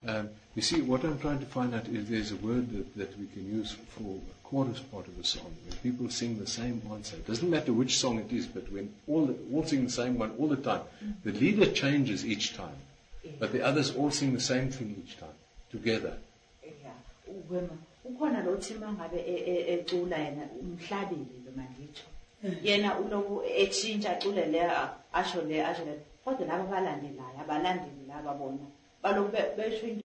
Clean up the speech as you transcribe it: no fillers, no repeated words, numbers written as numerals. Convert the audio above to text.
You see, what I'm trying to find out is there's a word that we can use for a chorus part of a song. When people sing the same answer, it doesn't matter which song it is, but when all sing the same one all the time, the leader changes each time, but the others all sing the same thing each time, together. Ukhona lo thima ngabe ecula yena umhlabeli lo manditsho yena uloku etshintsha acule le asho le kodwa laba abalandelayo abalandeli laba bona baloku besho